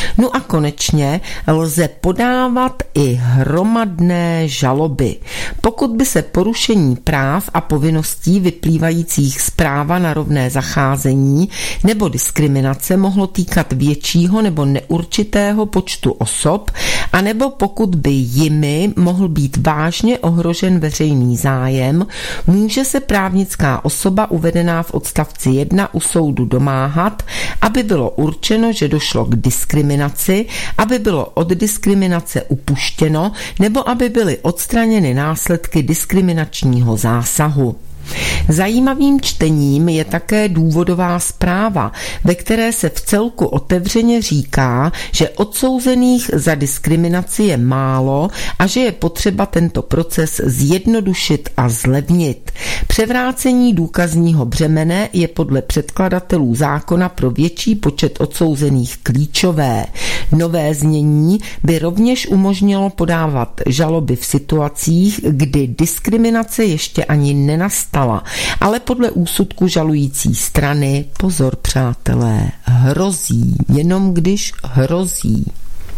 konečně lze podávat i hromadné žaloby. Pokud by se porušení práv a povinností vyplývajících z práva na rovné zacházení nebo diskriminace mohlo týkat většího nebo neurčitého počtu osob, anebo pokud by jimi mohl být vážně ohrožen veřejný zájem, může se právnická osoba uvedená v odstavci jedna u soudu domáhat, aby bylo určeno, že došlo k diskriminaci, aby bylo od diskriminace upuštěno nebo aby byly odstraněny následky diskriminačního zásahu. Zajímavým čtením je také důvodová zpráva, ve které se v celku otevřeně říká, že odsouzených za diskriminaci je málo a že je potřeba tento proces zjednodušit a zlevnit. Převrácení důkazního břemene je podle předkladatelů zákona pro větší počet odsouzených klíčové. Nové znění by rovněž umožnilo podávat žaloby v situacích, kdy diskriminace ještě ani nenastala. Ale podle úsudku žalující strany, pozor přátelé, hrozí, jenom když hrozí.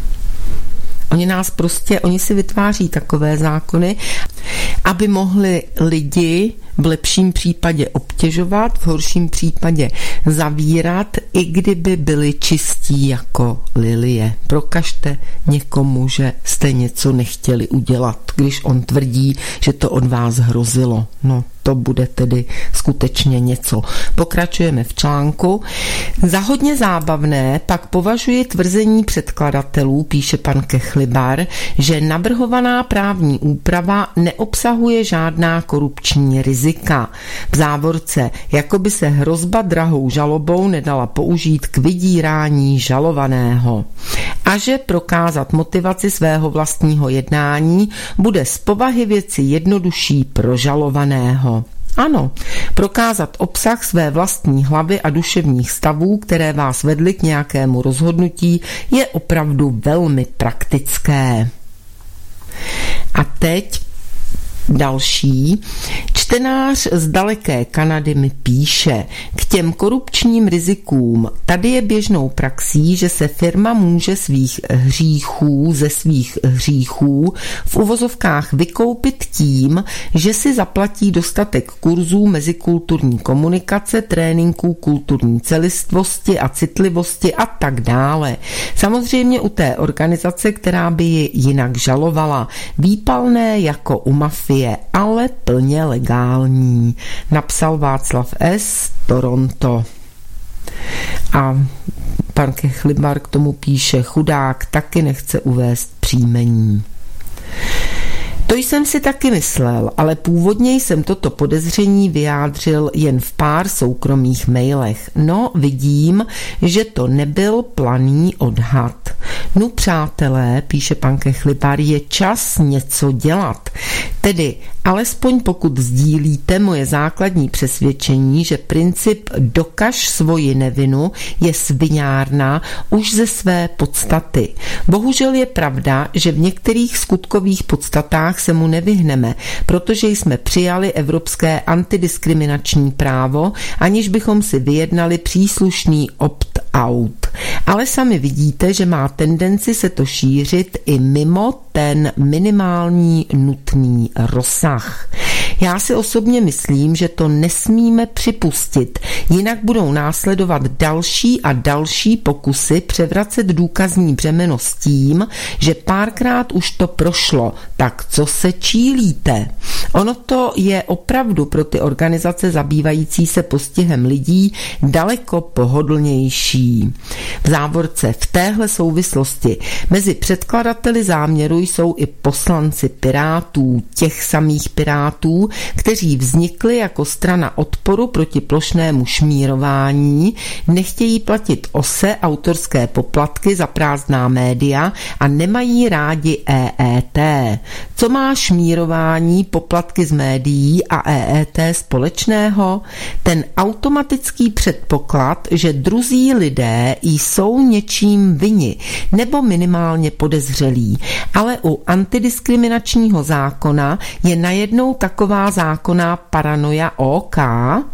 Oni nás prostě, oni si vytváří takové zákony, aby mohli lidi v lepším případě obtěžovat, v horším případě zavírat, i kdyby byli čistí jako lilie. Prokažte někomu, že jste něco nechtěli udělat, když on tvrdí, že to od vás hrozilo. No, to bude tedy skutečně něco. Pokračujeme v článku. Za hodně zábavné pak považuji tvrzení předkladatelů, píše pan Kechlibar, že navrhovaná právní úprava neobsahuje žádná korupční rizika. V závorce, jako by se hrozba drahou žalobou nedala použít k vydírání žalovaného. A že prokázat motivaci svého vlastního jednání bude z povahy věci jednodušší pro žalovaného. Ano, prokázat obsah své vlastní hlavy a duševních stavů, které vás vedly k nějakému rozhodnutí, je opravdu velmi praktické. A teď další. Čtenář z daleké Kanady mi píše, k těm korupčním rizikům. Tady je běžnou praxí, že se firma může svých hříchů, ze svých hříchů v uvozovkách vykoupit tím, že si zaplatí dostatek kurzů mezikulturní komunikace, tréninků kulturní celistvosti a citlivosti a tak dále. Samozřejmě u té organizace, která by ji jinak žalovala. Výpalné jako u mafie, ale plně legální, napsal Václav S. Toronto. A pan Kechlibar k tomu píše, chudák taky nechce uvést příjmení. To jsem si taky myslel, ale původně jsem toto podezření vyjádřil jen v pár soukromých mailech. No, vidím, že to nebyl planý odhad. No přátelé, píše pan Kechlibar, je čas něco dělat. Tedy alespoň pokud sdílíte moje základní přesvědčení, že princip dokaž svoji nevinu je sviňárna už ze své podstaty. Bohužel je pravda, že v některých skutkových podstatách se mu nevyhneme, protože jsme přijali evropské antidiskriminační právo, aniž bychom si vyjednali příslušný opt-out. Ale sami vidíte, že má tendenci se to šířit i mimo ten minimální nutný rozsah. Já si osobně myslím, že to nesmíme připustit, jinak budou následovat další a další pokusy převracet důkazní břemeno s tím, že párkrát už to prošlo, tak co se čílíte? Ono to je opravdu pro ty organizace zabývající se postihem lidí daleko pohodlnější. V závorce v téhle souvislosti mezi předkladateli záměru jsou i poslanci Pirátů, těch samých Pirátů, kteří vznikli jako strana odporu proti plošnému šmírování, nechtějí platit O S E, autorské poplatky za prázdná média a nemají rádi E E T. Co má šmírování, poplatky z médií a E E T společného? Ten automatický předpoklad, že druzí lidé jsou něčím vinni nebo minimálně podezřelí, ale u antidiskriminačního zákona je najednou taková zákonná paranoia OK,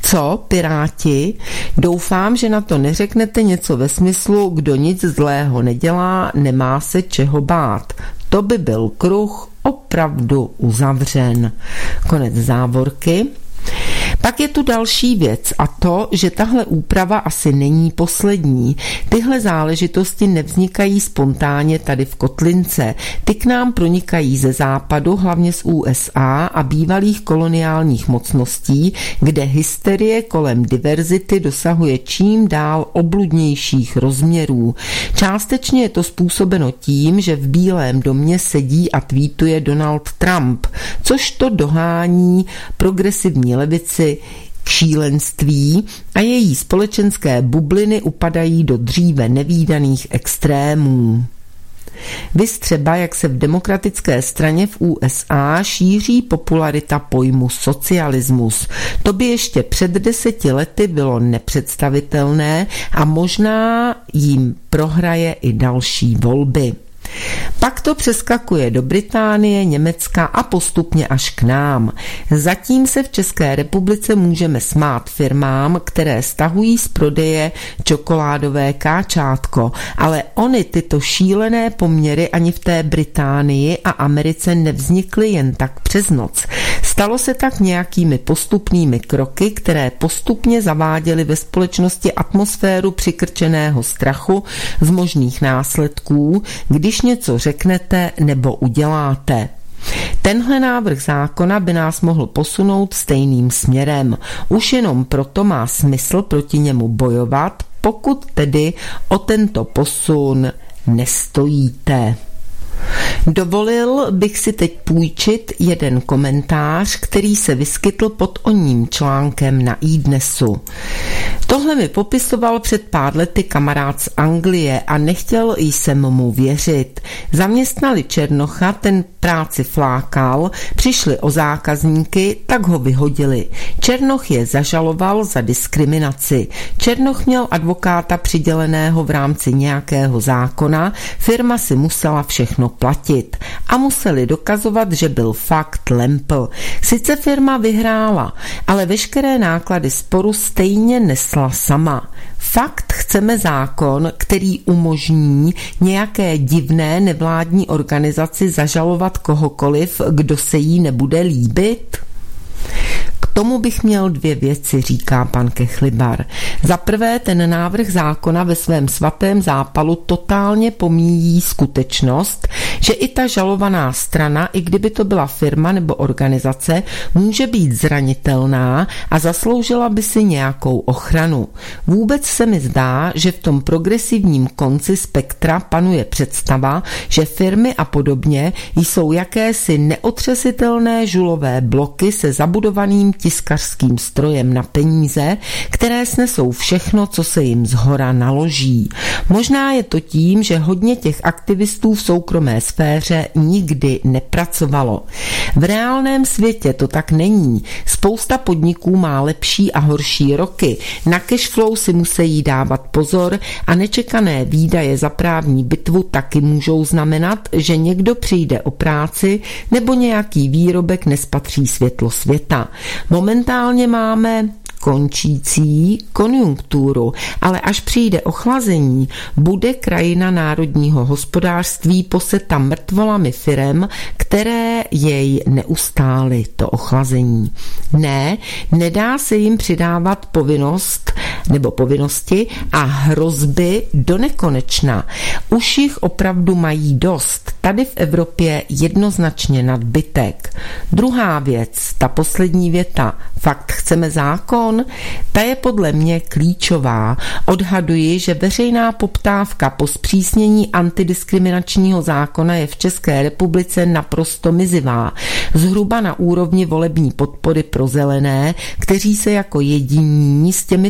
Co, Piráti? Doufám, že na to neřeknete něco ve smyslu, kdo nic zlého nedělá, nemá se čeho bát. To by byl kruh opravdu uzavřen. Konec závorky. Pak je tu další věc a to, že tahle úprava asi není poslední. Tyhle záležitosti nevznikají spontánně tady v Kotlince. Ty k nám pronikají ze západu, hlavně z U S A a bývalých koloniálních mocností, kde hysterie kolem diverzity dosahuje čím dál obludnějších rozměrů. Částečně je to způsobeno tím, že v Bílém domě sedí a tweetuje Donald Trump, což to dohání progresivní levici k šílenství a její společenské bubliny upadají do dříve nevídaných extrémů. Viz třeba, jak se v demokratické straně v U S A šíří popularita pojmu socialismus. To by ještě před deseti lety bylo nepředstavitelné a možná jim prohraje i další volby. Pak to přeskakuje do Británie, Německa a postupně až k nám. Zatím se v České republice můžeme smát firmám, které stahují z prodeje čokoládové káčátko, ale ony tyto šílené poměry ani v té Británii a Americe nevznikly jen tak přes noc. Stalo se tak nějakými postupnými kroky, které postupně zaváděly ve společnosti atmosféru přikrčeného strachu z možných následků, když něco řeknete nebo uděláte. Tenhle návrh zákona by nás mohl posunout stejným směrem. Už jenom proto má smysl proti němu bojovat, pokud tedy o tento posun nestojíte. Dovolil bych si teď půjčit jeden komentář, který se vyskytl pod oním článkem na iDnesu. Tohle mi popisoval před pár lety kamarád z Anglie a nechtěl jsem mu věřit. Zaměstnali Černocha, ten práci flákal, přišli o zákazníky, tak ho vyhodili. Černoch je zažaloval za diskriminaci. Černoch měl advokáta přiděleného v rámci nějakého zákona, firma si musela všechno platit a museli dokazovat, že byl fakt lempl. Sice firma vyhrála, ale veškeré náklady sporu stejně nesla sama. Fakt chceme zákon, který umožní nějaké divné nevládní organizaci zažalovat kohokoliv, kdo se jí nebude líbit? K tomu bych měl dvě věci, říká pan Kechlibar. Za prvé, ten návrh zákona ve svém svatém zápalu totálně pomíjí skutečnost, že i ta žalovaná strana, i kdyby to byla firma nebo organizace, může být zranitelná a zasloužila by si nějakou ochranu. Vůbec se mi zdá, že v tom progresivním konci spektra panuje představa, že firmy a podobně jsou jakési neotřesitelné žulové bloky se zabudovaným tiskařským strojem na peníze, které snesou všechno, co se jim zhora naloží. Možná je to tím, že hodně těch aktivistů v soukromé sféře nikdy nepracovalo. V reálném světě to tak není. Spousta podniků má lepší a horší roky. Na cashflow si musí dávat pozor a nečekané výdaje za právní bitvu taky můžou znamenat, že někdo přijde o práci nebo nějaký výrobek nespatří světlo světa. Momentálně máme končící konjunkturu, ale až přijde ochlazení, bude krajina národního hospodářství poseta mrtvolami firem, které jej neustály, to ochlazení. Ne, nedá se jim přidávat povinnost nebo povinnosti a hrozby do nekonečna. Už jich opravdu mají dost. Tady v Evropě jednoznačně nadbytek. Druhá věc, ta poslední věta, fakt chceme zákon, ta je podle mě klíčová. Odhaduji, že veřejná poptávka po zpřísnění antidiskriminačního zákona je v České republice naprosto mizivá. Zhruba na úrovni volební podpory pro zelené, kteří se jako jediní s těmito programy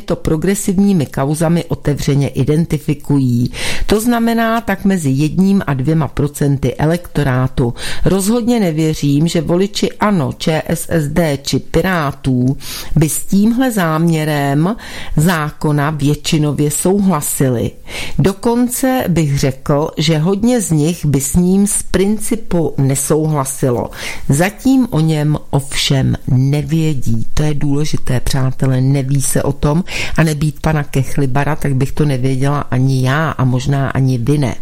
progresivními kauzami otevřeně identifikují. To znamená tak mezi jedním a dvěma procenty elektorátu. Rozhodně nevěřím, že voliči ANO, ČSSD či Pirátů by s tímhle záměrem zákona většinově souhlasili. Dokonce bych řekl, že hodně z nich by s ním z principu nesouhlasilo. Zatím o něm ovšem nevědí. To je důležité, přátelé, neví se o tom a nebýt pana Kechlibara, tak bych to nevěděla ani já a možná ani vy ne.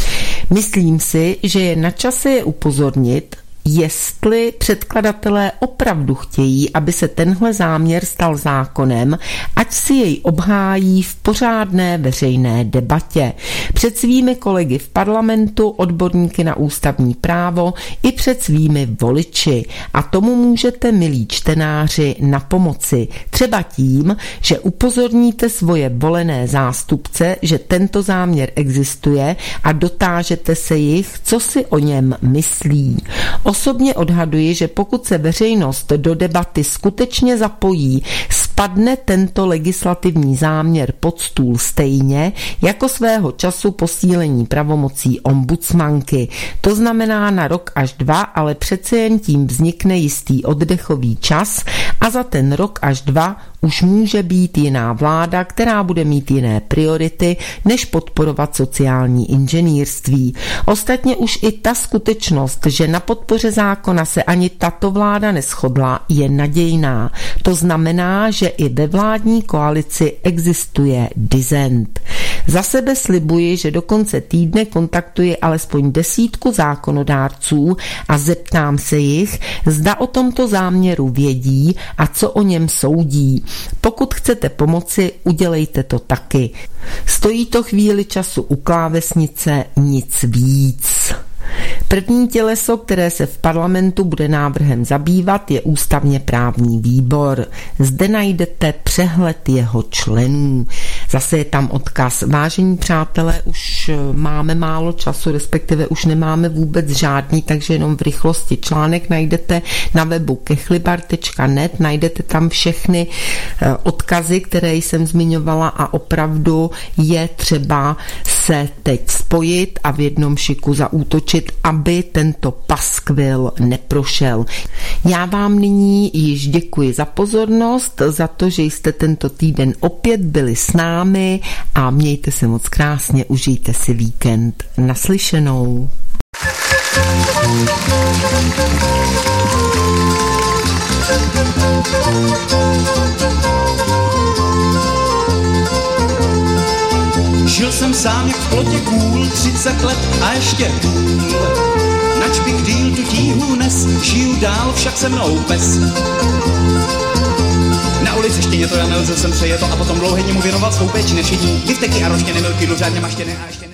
Myslím si, že je na čase je upozornit, jestli předkladatelé opravdu chtějí, aby se tenhle záměr stal zákonem, ať si jej obhájí v pořádné veřejné debatě. Před svými kolegy v parlamentu, odborníky na ústavní právo i před svými voliči. A tomu můžete, milí čtenáři, napomoci. Třeba tím, že upozorníte svoje volené zástupce, že tento záměr existuje a dotážete se jich, co si o něm myslí. Osobně odhaduji, že pokud se veřejnost do debaty skutečně zapojí, spadne tento legislativní záměr pod stůl stejně jako svého času posílení pravomocí ombudsmanky. To znamená na rok až dva, ale přece jen tím vznikne jistý oddechový čas a za ten rok až dva už může být jiná vláda, která bude mít jiné priority, než podporovat sociální inženýrství. Ostatně už i ta skutečnost, že na podpoře zákona se ani tato vláda neshodla, je nadějná. To znamená, že i ve vládní koalici existuje dissent. Za sebe slibuji, že do konce týdne kontaktuji alespoň desítku zákonodárců a zeptám se jich, zda o tomto záměru vědí a co o něm soudí. Pokud chcete pomoci, udělejte to taky. Stojí to chvíli času u klávesnice, nic víc. První těleso, které se v parlamentu bude návrhem zabývat, je ústavně právní výbor. Zde najdete přehled jeho členů. Zase je tam odkaz. Vážení přátelé, už máme málo času, respektive už nemáme vůbec žádný, takže jenom v rychlosti. Článek najdete na webu kechlibar tečka net, najdete tam všechny odkazy, které jsem zmiňovala a opravdu je třeba se teď spojit a v jednom šiku zaútočit, aby tento paskvil neprošel. Já vám nyní již děkuji za pozornost, za to, že jste tento týden opět byli s námi a mějte se moc krásně, užijte si víkend. Naslyšenou. Žil jsem sám jak v plotě kůl, třicet let a ještě půl. Nač bych díl tu tíhu nes, žiju dál, však se mnou pes. Na ulici štěně to já nelze, jsem přeje to a potom dlouhé mu věnoval svou péči nečinní. Bifteky a roštěny, milky, do řádně maštěny a ještě